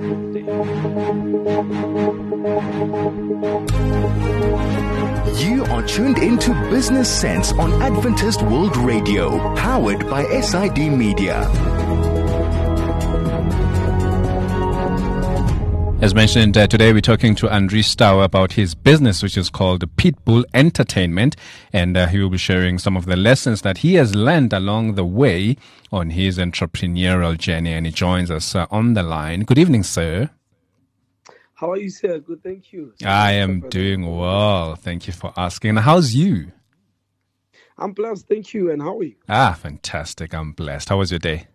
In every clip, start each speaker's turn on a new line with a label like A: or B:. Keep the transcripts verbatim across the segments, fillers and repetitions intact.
A: You are tuned into Business Sense on Adventist World Radio, powered by S I D Media.
B: As mentioned, uh, today we're talking to Andri Staue about his business, which is called Pitbull Entertainment, and uh, he will be sharing some of the lessons that he has learned along the way on his entrepreneurial journey, and he joins us uh, on the line. Good evening, sir.
C: How are you, sir? Good, thank you.
B: I am doing well. Thank you for asking. How's you?
C: I'm blessed, thank you. And how are you?
B: Ah, fantastic. I'm blessed. How was your day?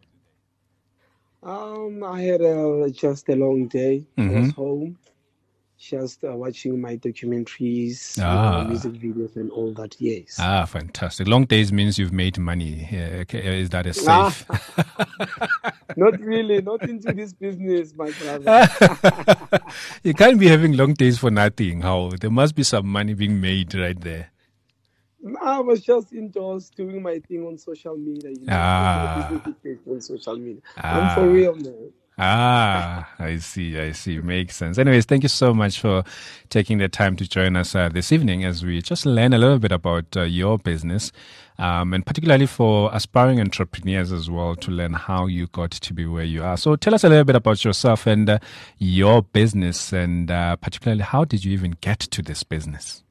C: Um, I had uh, just a long day.
B: Mm-hmm.
C: I was home, just uh, watching my documentaries,
B: Ah.
C: you know, music videos, and all that. Yes.
B: Ah, fantastic. Long days means you've made money. Yeah, okay. Is that a safe?
C: Not really. Not into this business, my brother.
B: You can't be having long days for nothing. How? There must be some money being made right there.
C: I was just indoors doing my thing on social media. You know,
B: Ah.
C: business page on social media.
B: Ah.
C: I'm for real, man.
B: Ah, I see, I see. Makes sense. Anyways, thank you so much for taking the time to join us uh, this evening as we just learn a little bit about uh, your business, um, and particularly for aspiring entrepreneurs as well, to learn how you got to be where you are. So tell us a little bit about yourself and uh, your business, and uh, particularly how did you even get to this business?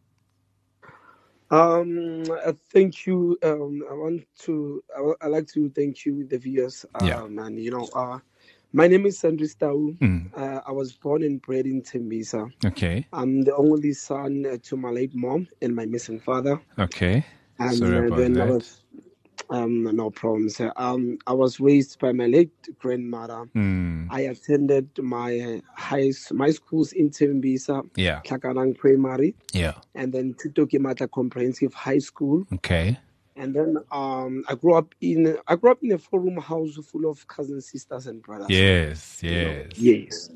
C: Um, uh, thank you. Um, I want to. I, w- I like to thank you, the viewers. Um,
B: Yeah.
C: and you know, uh, my name is Andri Staue.
B: Mm.
C: Uh, I was born and bred in Tembisa.
B: Okay,
C: I'm the only son uh, to my late mom and my missing father.
B: okay.
C: And
B: Sorry
C: uh,
B: about
C: then I
B: that.
C: was, um, no problems. Uh, Um, I was raised by my late grandmother.
B: Mm.
C: I attended my uh, high s- my schools in Tembisa,
B: Yeah,
C: Tlhakanang Primary,
B: yeah.
C: and then Tutokimata Comprehensive High School.
B: Okay.
C: And then um, I grew up in I grew up in a four-room house full of cousins, sisters, and brothers.
B: Yes,
C: You know,
B: yes.
C: yes.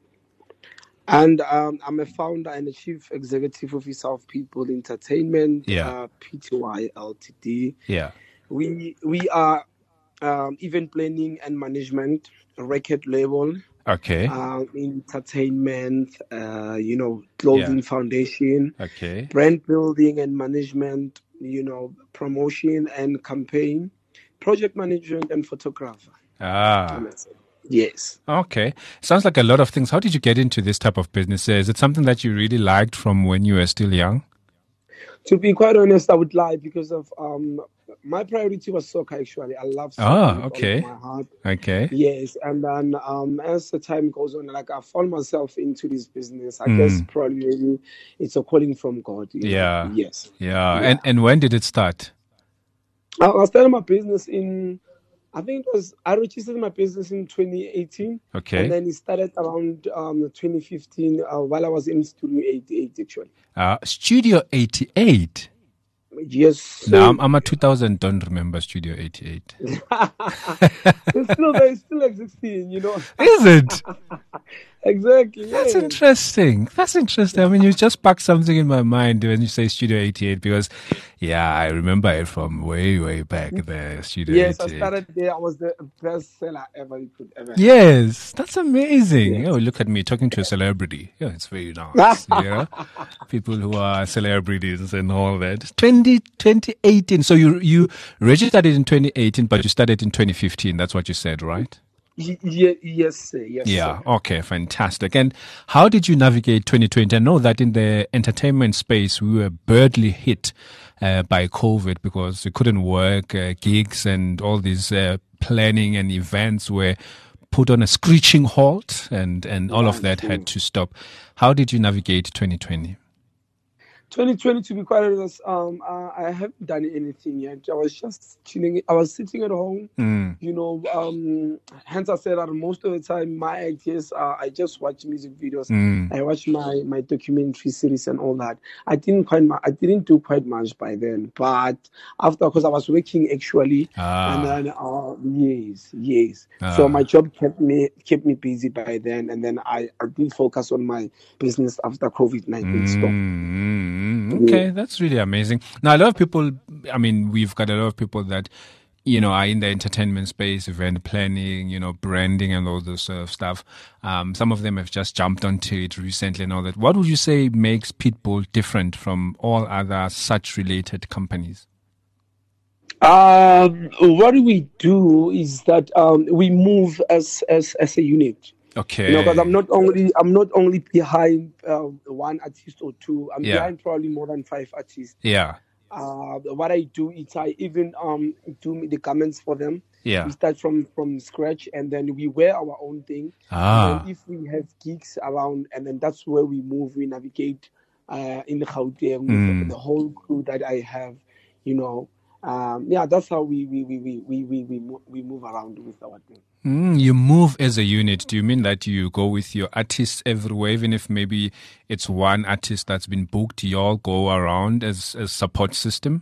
C: And um, I'm a founder and a chief executive officer of Pitbull Entertainment,
B: Yeah.
C: uh, P T Y L T D.
B: Yeah.
C: We we are um, event planning and management, record label,
B: Okay.
C: uh, entertainment, uh, you know, clothing
B: Yeah.
C: foundation,
B: Okay.
C: brand building and management, you know, promotion and campaign, project management and photographer.
B: Ah.
C: Yes.
B: Okay. Sounds like a lot of things. How did you get into this type of business? Is it something that you really liked from when you were still young?
C: To be quite honest, I would lie because of um my priority was soccer. Actually, I love soccer
B: Ah,
C: with all
B: okay.
C: of my heart.
B: Okay.
C: Yes, and then um as the time goes on, like I found myself into this business. I guess
B: Mm.
C: probably maybe it's a calling from God. You know?
B: Yeah.
C: Yes.
B: Yeah.
C: Yeah.
B: And and when did it start?
C: I, I started my business in. I think it was I registered my business in twenty eighteen,
B: Okay.
C: and then it started around um twenty fifteen uh, while I was in Studio eighty-eight. Actually,
B: Uh, Studio eighty-eight.
C: yes. So
B: No, I'm, I'm a two thousand. Don't remember Studio eighty-eight.
C: it's still there, it's still existing. You know.
B: Is it?
C: Exactly.
B: That's
C: yes.
B: interesting. That's interesting. I mean, you just sparked something in my mind when you say Studio eighty-eight because, yeah, I remember it from way, way back there. Studio
C: Yes, I
B: eighty-eight.
C: started there. I was the best seller ever you could ever. have.
B: Yes, that's amazing.
C: Yes.
B: Oh, look at me talking to a celebrity. Yeah, it's very nice. You know, people who are celebrities and all that. twenty, twenty eighteen. So you you registered it in twenty eighteen, but you started in twenty fifteen. That's what you said, right?
C: Y- yeah, yes, sir. Yes,
B: Yeah.
C: sir.
B: Okay. Fantastic. And how did you navigate twenty twenty? I know that in the entertainment space, we were badly hit uh, by COVID because we couldn't work, uh, gigs and all these uh, planning and events were put on a screeching halt, and, and all of that had to stop. How did you navigate twenty twenty?
C: twenty twenty, to be quite honest, um, I, I haven't done anything yet. I was just chilling. I was sitting at home,
B: Mm.
C: you know. Um, hence, I said that most of the time, my ideas are I just watch music videos.
B: Mm.
C: I watch my, my documentary series and all that. I didn't quite mu- I didn't do quite much by then, but after because I was working actually,
B: Ah.
C: and then uh, yes, yes.
B: Ah.
C: So my job kept me kept me busy by then, and then I, I did focus on my business after COVID nineteen stopped.
B: Mm, okay, that's really amazing. Now, a lot of people, I mean, we've got a lot of people that you know, are in the entertainment space, event planning, you know, branding and all this sort of stuff. Um, some of them have just jumped onto it recently and all that. What would you say makes Pitbull different from all other such related companies?
C: Um, what we do is that um, we move as as as a unit.
B: Okay.
C: You know, because I'm not only I'm not only behind uh, one artist or two. I'm
B: Yeah.
C: behind probably more than five artists.
B: Yeah.
C: Uh, what I do is I even um do the garments for them.
B: Yeah.
C: We start from from scratch, and then we wear our own thing.
B: Ah.
C: And if we have gigs around, and then that's where we move. We navigate uh, in the Gauteng with
B: Mm.
C: the whole crew that I have. You know, um, yeah, that's how we we we we we we we, mo- we move around with our thing.
B: Mm, you move as a unit. Do you mean that you go with your artists everywhere, even if maybe it's one artist that's been booked, you all go around as a support system?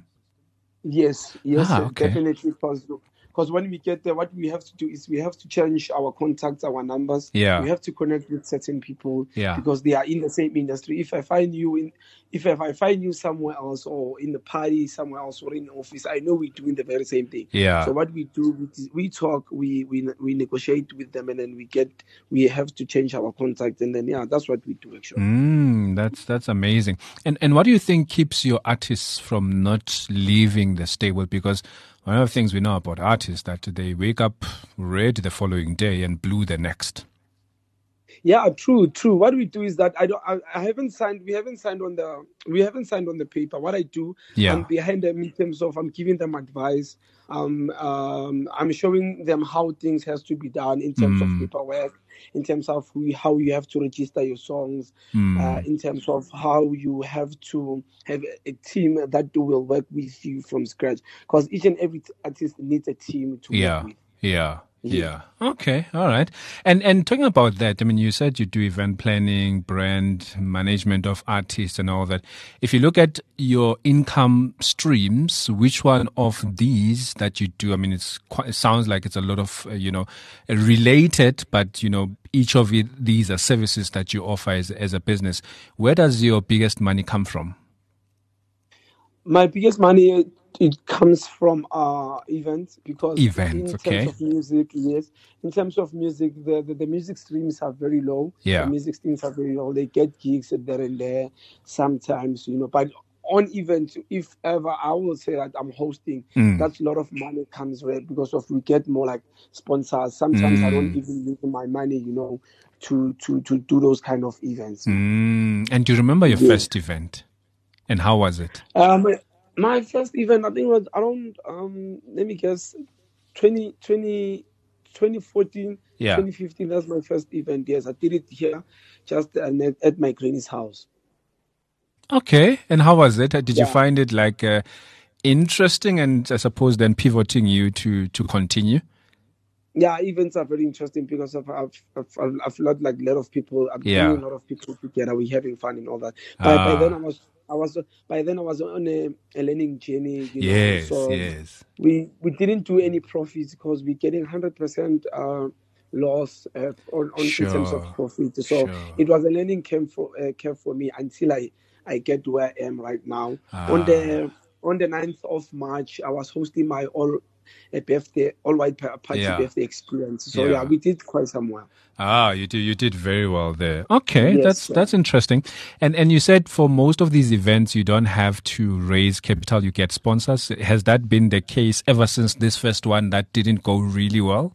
C: Yes, yes,
B: Ah,
C: sir,
B: okay.
C: definitely. Because because when we get there, what we have to do is we have to change our contacts, our numbers.
B: Yeah.
C: We have to connect with certain people
B: Yeah.
C: because they are in the same industry. If I find you in, if I find you somewhere else or in the party somewhere else or in the office, I know we're doing the very same thing.
B: Yeah.
C: So what we do, we, we talk, we, we we negotiate with them, and then we get we have to change our contact, and then yeah, that's what we do actually.
B: Mm, that's that's amazing. And and what do you think keeps your artists from not leaving the stable? Because one of the things we know about artists that they wake up red the following day and blue the next.
C: Yeah, true, true. What we do is that I don't, I, I haven't signed. We haven't signed on the. We haven't signed on the paper. What I do,
B: Yeah.
C: I'm behind them in terms of I'm giving them advice. Um, um, I'm showing them how things has to be done in terms
B: Mm.
C: of paperwork, in terms of who, how you have to register your songs,
B: Mm.
C: uh, in terms of how you have to have a, a team that will work with you from scratch. Because each and every artist needs a team to
B: Yeah.
C: work with.
B: Yeah. Yeah. Okay. All right. And and talking about that, I mean, you said you do event planning, brand management of artists and all that. If you look at your income streams, which one of these that you do? I mean, it's quite, it sounds like it's a lot of uh, you know related, but you know each of it, these are services that you offer as as a business. Where does your biggest money come from?
C: My biggest money it comes from uh events because
B: Events,
C: in
B: okay.
C: terms of music, yes. In terms of music, the, the, the music streams are very low.
B: Yeah.
C: The music streams are very low. They get gigs there and there sometimes, you know. But on events, if ever I will say that I'm hosting,
B: Mm.
C: that's a lot of money comes with because of we get more like sponsors. Sometimes I don't
B: Mm.
C: even use my money, you know, to to to do those kind of events.
B: Mm. And do you remember your
C: Yeah.
B: first event? And how was it?
C: Um, my first event, I think, was around, um, let me guess, twenty, twenty, twenty fourteen,
B: Yeah.
C: twenty fifteen. That's my first event. Yes, I did it here, just uh, at at my granny's house.
B: Okay. And how was it? Did you
C: Yeah.
B: find it like uh, interesting and I suppose then pivoting you to, to continue?
C: Yeah, events are very interesting because of I've I've, I've I've lot like a lot of people. I'm
B: Yeah.
C: bringing a lot of people together. We're having fun and all that. By by then I
B: Ah,
C: was I was by then I was on a, a learning journey. You know,
B: yes,
C: so
B: yes.
C: we we didn't do any profits because we're getting one hundred percent uh, loss uh, on, on in terms of
B: Sure,
C: profit. So
B: sure.
C: it was a learning camp for uh, camp for me until I I get where I am right now.
B: Ah.
C: On the on the ninth of March, I was hosting my all a birthday all white pa- party
B: Yeah.
C: birthday experience. So
B: Yeah.
C: yeah. we did quite some well.
B: Ah, you did you did very well there. Okay,
C: Yes,
B: that's
C: sir.
B: that's interesting. And and you said for most of these events you don't have to raise capital, you get sponsors. Has that been the case ever since this first one that didn't go really well?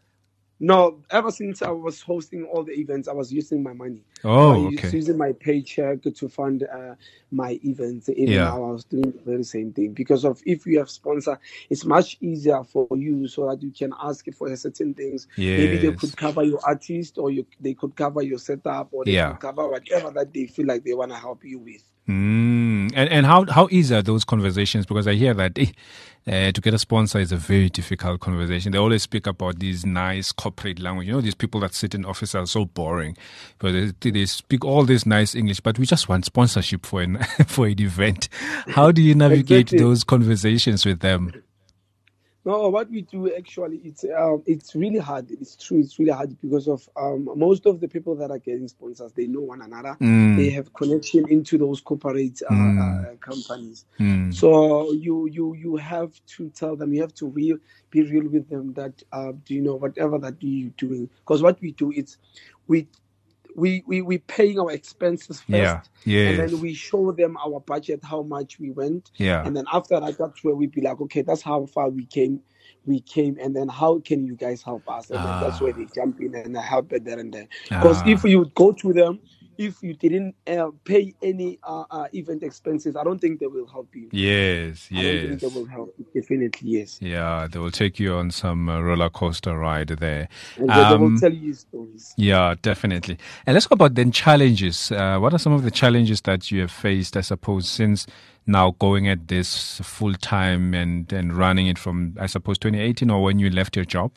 C: No, ever since I was hosting all the events, I was using my money.
B: Oh,
C: I was
B: okay.
C: using my paycheck to fund uh, my events. Even
B: Yeah.
C: now, I was doing the very same thing because of if you have sponsor, it's much easier for you so that you can ask for certain things. Maybe they
B: Yes.
C: could cover your artist, or you, they could cover your setup, or they
B: Yeah.
C: could cover whatever that they feel like they want to help you with.
B: Mm. And and how how easy are those conversations? Because I hear that eh, uh, to get a sponsor is a very difficult conversation. They always speak about these nice corporate language. You know, these people that sit in office are so boring, but they, they speak all this nice English. But we just want sponsorship for an for an event. How do you navigate
C: Exactly.
B: those conversations with them?
C: No, what we do actually, it's um, it's really hard. It's true. It's really hard because of um, most of the people that are getting sponsors, they know one another.
B: Mm.
C: They have connection into those corporate uh,
B: Mm.
C: uh, companies.
B: Mm.
C: So you you you have to tell them. You have to real be real with them that uh, do you know whatever that you're doing? Because what we do is we. We, we we paying our expenses first,
B: Yeah. Yes.
C: and then we show them our budget, how much we went,
B: Yeah.
C: and then after that, that's where we be like, okay, that's how far we came, we came, and then how can you guys help us? And then that's where they jump in and help it there and there. Because
B: Ah.
C: if you would go to them, if you didn't uh, pay any uh, uh, event expenses, I don't think they will help you.
B: Yes,
C: I don't think
B: yes.
C: they will help you. Definitely, yes.
B: Yeah, they will take you on some uh, roller coaster ride there.
C: And they, they will
B: Um,
C: tell you stories.
B: Yeah, definitely. And let's go about then challenges. Uh, what are some of the challenges that you have faced, I suppose, since now going at this full time and, and running it from, I suppose, twenty eighteen or when you left your job?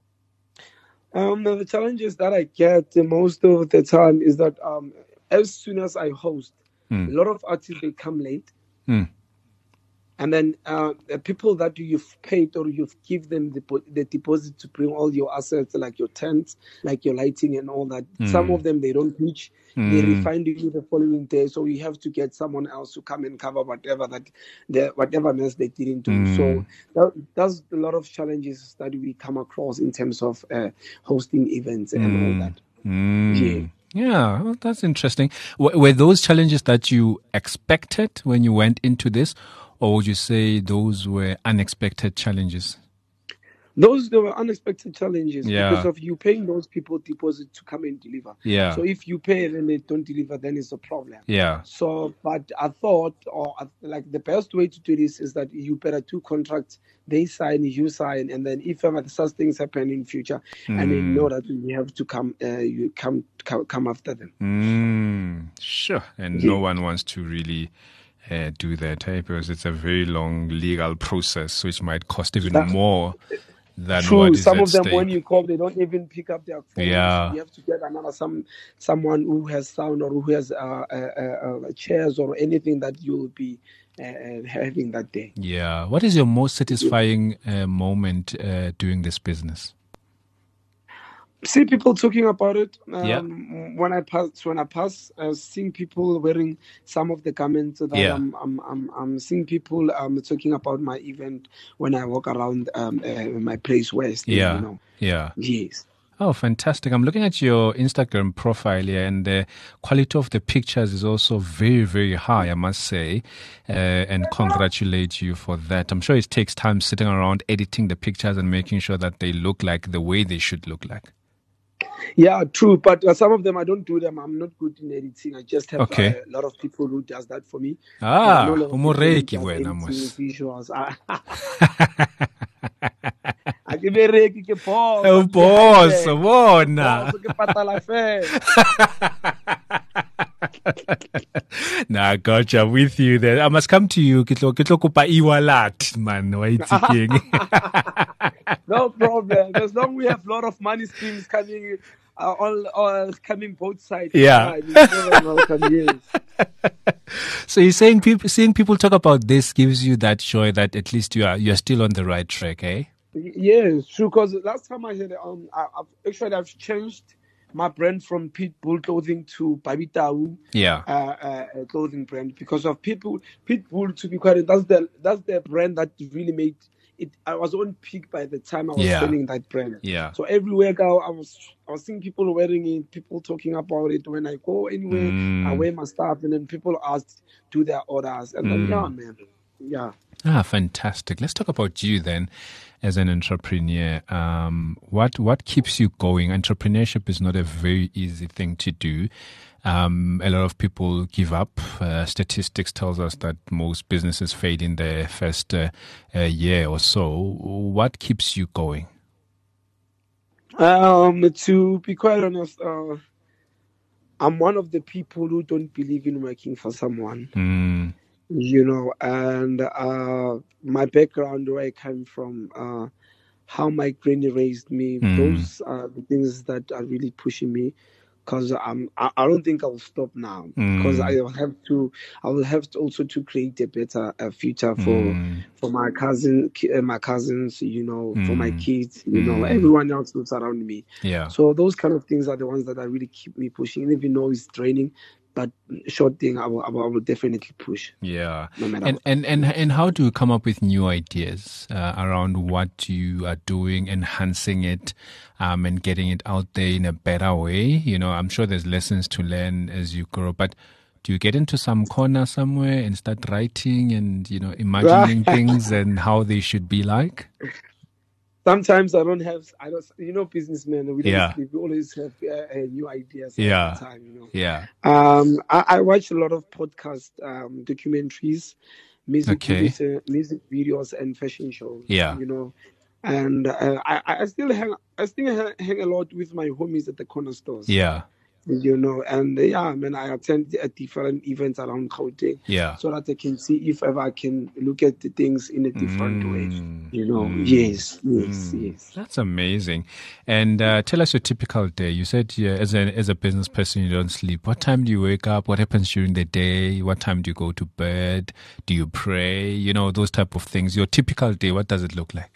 C: Um, the challenges that I get most of the time is that um, as soon as I host,
B: Mm.
C: a lot of artists, they come late.
B: Mm.
C: And then uh, the people that you've paid or you've given them the, the deposit to bring all your assets, like your tents, like your lighting and all that.
B: Mm.
C: Some of them, they don't reach.
B: Mm.
C: They refund you the following day. So you have to get someone else to come and cover whatever that, the, whatever mess they didn't do.
B: Mm.
C: So that, that's a lot of challenges that we come across in terms of uh, hosting events and
B: Mm.
C: all that.
B: Mm.
C: Yeah.
B: Yeah, well, that's interesting. W- were those challenges that you expected when you went into this? Or would you say those were unexpected challenges?
C: Those they were unexpected challenges
B: Yeah.
C: because of you paying those people deposit to come and deliver.
B: Yeah.
C: So if you pay and they don't deliver, then it's a problem.
B: Yeah.
C: So, but I thought, or I- like the best way to do this is that you better two contracts, they sign, you sign, and then if ever such things happen in future, and they know that you have to come, uh, you come, come come after them.
B: Mm, sure. And
C: Yeah.
B: no one wants to really uh, do that, eh? Because it's a very long legal process, which might cost even
C: That-
B: more than
C: True.
B: what is
C: Some
B: at
C: of them,
B: stake.
C: when you call, they don't even pick up their phone.
B: Yeah.
C: You have to get another some someone who has sound or who has uh, uh, uh, uh, chairs or anything that you will be uh, uh, having that day.
B: Yeah. What is your most satisfying uh, moment uh, doing this business?
C: See people talking about it. Um,
B: Yeah.
C: When I pass, when I pass, uh, seeing people wearing some of the garments that
B: Yeah.
C: I'm, I'm, I'm, I'm seeing people um, talking about my event when I walk around um, uh, my place where I stay.
B: Yeah.
C: You know.
B: Yeah.
C: Yes.
B: Oh, fantastic. I'm looking at your Instagram profile here, and the quality of the pictures is also very, very high, I must say, uh, and congratulate you for that. I'm sure it takes time sitting around editing the pictures and making sure that they look like the way they should look like.
C: Yeah, true. But uh, some of them I don't do them. I'm not good in editing. I just have
B: Okay.
C: uh, a lot of people who does that for me.
B: Ah,
C: Uh, not a lot of
B: umoreki
C: people who does
B: wena, mos.
C: editing visuals. I give a reki ke boss.
B: Oh,
C: I'm
B: boss,
C: behind
B: bona.
C: Boss, ke patala fair.
B: Nah, I gotcha. I'm with you there. I must come to you. Kitlo kitlo kupa e-wallet, man. Why it's king?
C: No problem. As long we have a lot of money streams coming, uh, all, all coming both sides.
B: Yeah.
C: Fine. It's very welcome, yes.
B: So you're saying people, seeing people talk about this gives you that joy that at least you are you are still on the right track, eh?
C: Y- Yes, true. Because last time I had, um, I, I've actually I've changed my brand from Pitbull clothing to Babitau
B: Yeah.
C: uh, uh, uh, clothing brand because of Pitbull. Pitbull, to be quite, that's the that's the brand that really made it. I was on peak by the time I was
B: Yeah.
C: selling that brand.
B: Yeah.
C: So everywhere I go, I was I was seeing people wearing it, people talking about it. When I go anywhere,
B: Mm.
C: I wear my stuff, and then people ask do their orders, and then
B: Mm.
C: yeah, man, yeah.
B: Ah, fantastic. Let's talk about you then as an entrepreneur. Um, what what keeps you going? Entrepreneurship is not a very easy thing to do. Um, a lot of people give up. Uh, statistics tells us that most businesses fail in their first uh, uh, year or so. What keeps you going?
C: Um, to be quite honest, uh, I'm one of the people who don't believe in working for someone.
B: Mm,
C: You know, and uh, my background, where I come from, uh, how my granny raised me,
B: Mm.
C: those are the things that are really pushing me. because um, I, I don't think I'll stop now because
B: Mm.
C: I will have to I will have to also to create a better uh, future for
B: Mm.
C: for my cousin ki- uh, my cousins, you know, for my
B: Mm.
C: kids, you know,
B: Mm.
C: everyone else who's around me.
B: Yeah.
C: So those kind of things are the ones that I really keep me pushing, even though it's draining. But short thing, I will, I will, I will definitely push.
B: Yeah.
C: No matter
B: And,
C: what.
B: and, and, and how do you come up with new ideas uh, around what you are doing, enhancing it, um, and getting it out there in a better way? You know, I'm sure there's lessons to learn as you grow, but do you get into some corner somewhere and start writing and, you know, imagining things and how they should be like?
C: Sometimes I don't have, I don't, you know, businessmen, we don't
B: Yeah.
C: sleep. We always have uh, uh, new ideas
B: Yeah.
C: all the time, you know.
B: Yeah.
C: Um, I, I watch a lot of podcast, um, documentaries, music
B: Okay.
C: videos, uh, music videos, and fashion shows.
B: Yeah.
C: You know, and uh, I, I still hang, I still hang, hang a lot with my homies at the corner stores.
B: Yeah.
C: You know, and uh, yeah, I mean, I attend uh, different events around Gauteng,
B: Yeah.
C: so that I can see if ever I can look at the things in a different way.
B: Mm.
C: You know,
B: Mm.
C: yes, yes,
B: Mm.
C: yes.
B: That's amazing. And uh, tell us your typical day. You said yeah, as a as a business person, you don't sleep. What time do you wake up? What happens during the day? What time do you go to bed? Do you pray? You know, those type of things. Your typical day, what does it look like?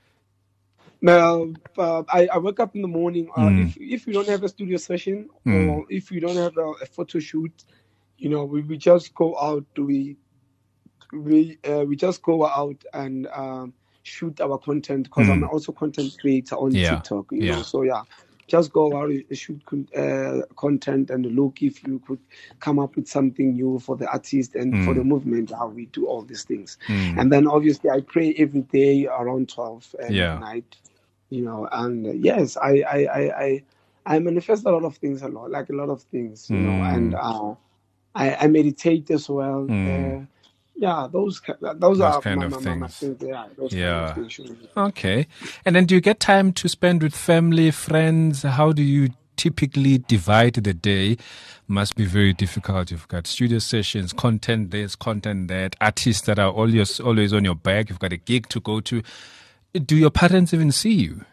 C: Now, uh, I, I wake up in the morning. Uh,
B: Mm.
C: If if we don't have a studio session
B: Mm.
C: or if we don't have a, a photo shoot, you know, we, we just go out. We we uh, we just go out and um, shoot our content because I'm
B: Mm.
C: also content creator on
B: Yeah.
C: TikTok. You
B: Yeah.
C: know, so yeah, just go out and shoot con- uh, content and look if you could come up with something new for the artist and for
B: Mm.
C: the movement. How we do all these things,
B: Mm.
C: and then obviously I pray every day around twelve uh,
B: Yeah.
C: midnight. You know, and uh, yes, I, I, I, I, I manifest a lot of things a lot, like a lot of things, you know, and
B: Mm.
C: uh, I, I meditate as well.
B: Mm.
C: Uh, yeah, those ki- those
B: Those
C: are
B: kind
C: my,
B: of
C: my, my, my
B: things.
C: things. Yeah, those
B: Yeah.
C: kind of things. Sure.
B: Okay. And then do you get time to spend with family, friends? How do you typically divide the day? Must be very difficult. You've got studio sessions, content this, content that, artists that are always, always on your back. You've got a gig to go to. Do your parents even see you?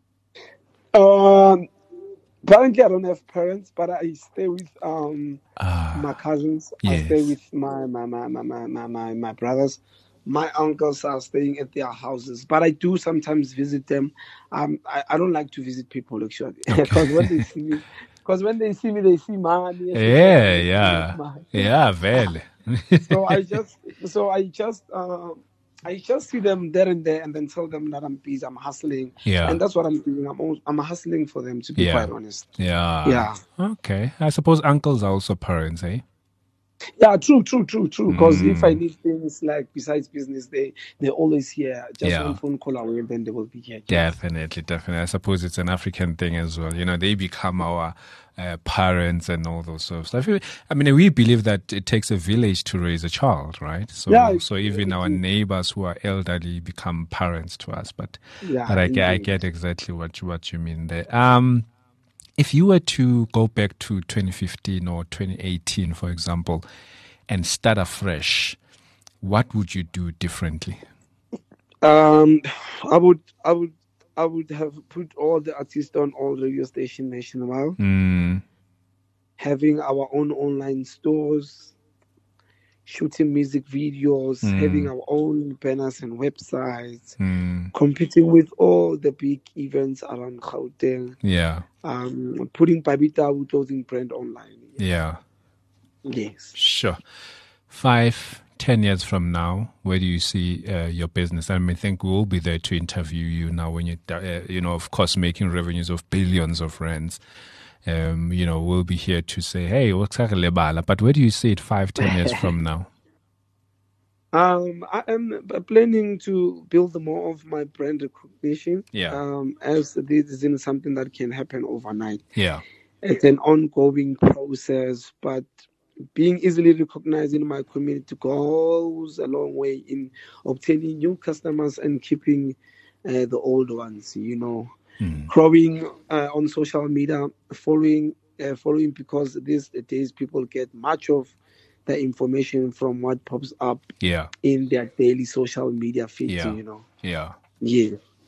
C: Um, currently I don't have parents, but I stay with um
B: Ah,
C: my cousins. I stay
B: yes.
C: with my my my my my my, my, my brothers. My uncles are staying at their houses, but I do sometimes visit them. Um, I, I don't like to visit people actually, because when they see me, because when they see me, they see money.
B: Yeah, yeah. Yeah, well.
C: So I just, so I just, uh, I just see them there and there, and then tell them that I'm busy, I'm hustling,
B: Yeah.
C: and that's what I'm doing. I'm al- I'm hustling for them, to be
B: Yeah.
C: quite honest.
B: Yeah.
C: Yeah.
B: Okay. I suppose uncles are also parents, eh?
C: Yeah, true, true, true, true. Because if I
B: Mm.
C: need things like besides business, they they're always here. Just
B: Yeah.
C: one phone call away, then they will be here.
B: Definitely, definitely. I suppose it's an African thing as well. You know, they become our uh, parents and all those sort of stuff. I mean, we believe that it takes a village to raise a child, right? So,
C: Yeah,
B: so even our neighbors who are elderly become parents to us. But,
C: Yeah,
B: but I, get- I
C: indeed.
B: get exactly what you, what you mean there. Um, if you were to go back to twenty fifteen or twenty eighteen, for example, and start afresh, what would you do differently?
C: Um, I would, I would, I would have put all the artists on all radio stations nationwide,
B: Mm,
C: having our own online stores, shooting music videos,
B: Mm.
C: having our own banners and websites,
B: mm,
C: competing with all the big events around Gauteng,
B: yeah,
C: um, putting Babita clothing brand online.
B: yeah.
C: Yes.
B: Sure. Five, ten years from now, where do you see uh, your business? I mean, I think we'll be there to interview you now when you, uh, you know, of course, making revenues of billions of rands. Um, you know, we'll be here to say, hey, what's lebala? But where do you see it five, ten years from now?
C: Um, I am planning to build more of my brand recognition.
B: Yeah.
C: Um, as this isn't something that can happen overnight.
B: Yeah.
C: It's an ongoing process, but being easily recognized in my community goes a long way in obtaining new customers and keeping uh, the old ones. You know,
B: Mm.
C: growing uh, on social media, following, uh, following because these days people get much of the information from what pops up
B: Yeah.
C: in their daily social media feeds.
B: Yeah.
C: You know,
B: Yeah.
C: yeah.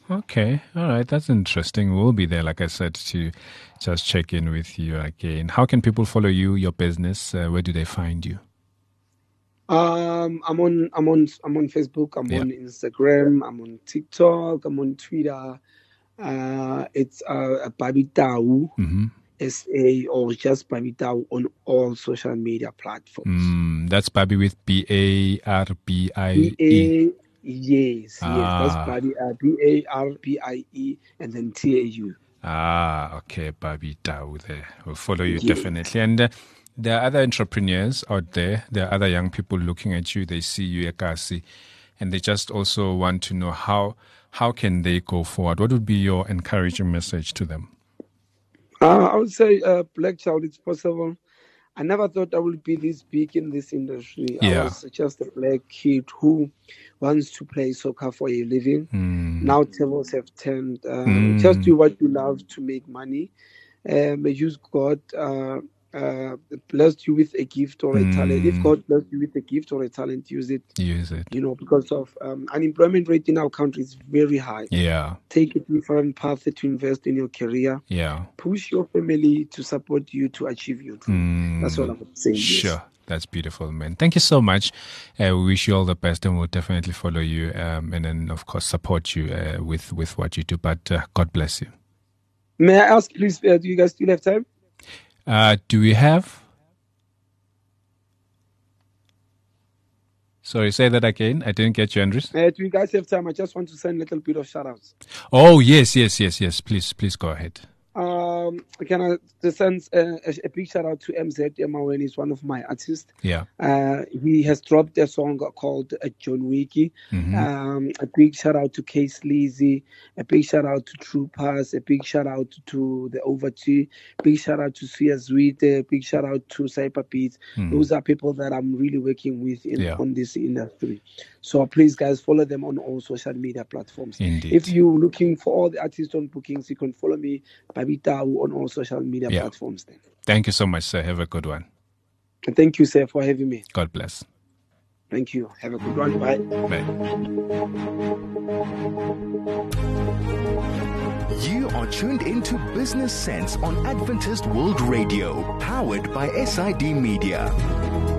B: Okay. All right. That's interesting. We'll be there, like I said, to just check in with you again. How can people follow you, your business? Uh, where do they find you?
C: Um, I'm on, I'm on, I'm on Facebook. I'm
B: Yeah.
C: on Instagram. I'm on TikTok. I'm on Twitter. Uh, it's uh, Babitau
B: Mm-hmm.
C: S A or just Babitau on all social media platforms.
B: Mm, that's Babi with B A R B I E.
C: B A Yes,
B: Ah.
C: yes, that's Babi, uh, B A R B I E and then T A U.
B: Ah, okay, Babi Tau there. We'll follow you
C: Yes.
B: definitely. And uh, there are other entrepreneurs out there. There are other young people looking at you. They see you, Ekasi, and they just also want to know how how can they go forward. What would be your encouraging message to them?
C: Uh, I would say, uh, Black Child, it's possible. I never thought I would be this big in this industry.
B: Yeah.
C: I was just a black kid who wants to play soccer for a living.
B: Mm.
C: Now tables have turned. Uh,
B: Mm.
C: Just do what you love to make money. Um, use God uh, uh, blessed you with a gift or a
B: Mm.
C: talent. If God blessed you with a gift or a talent, use it.
B: Use it.
C: You know, because of um, unemployment rate in our country is very high.
B: Yeah,
C: Take a different path to invest in your career.
B: yeah.
C: Push your family to support you to achieve your dream.
B: Mm.
C: That's what I would say. Yes.
B: Sure. That's beautiful, man. Thank you so much. Uh, we wish you all the best, and we'll definitely follow you, um, and then of course support you uh, with with what you do. But uh, God bless you.
C: May I ask, please, uh, do you guys still have time?
B: Uh, do we have? Sorry, say that again. I didn't get you, Andres.
C: Uh, do you guys have time? I just want to send a little bit of shout outs.
B: Oh yes, yes, yes, yes. Please, please go ahead.
C: Um, can I just send uh, a, a big shout out to M Z Emawen? He's one of my artists.
B: Yeah.
C: Uh, he has dropped a song called uh, John Wiki.
B: Mm-hmm.
C: Um, a big shout out to Case Sleazy. A big shout out to Troopers. A big shout out to the Overture. Big shout out to Sia Zwite. A big shout out to Cyber Beats.
B: Mm.
C: Those are people that I'm really working with in
B: Yeah.
C: on this industry. So please, guys, follow them on all social media platforms.
B: Indeed.
C: If you're looking for all the artists on bookings, you can follow me, Babitau, on all social media
B: Yeah.
C: platforms. Then.
B: Thank you so much, sir. Have a good one.
C: And thank you, sir, for having me.
B: God bless.
C: Thank you. Have a good one. Bye.
B: Bye.
A: You are tuned into Business Sense on Adventist World Radio, powered by S I D Media.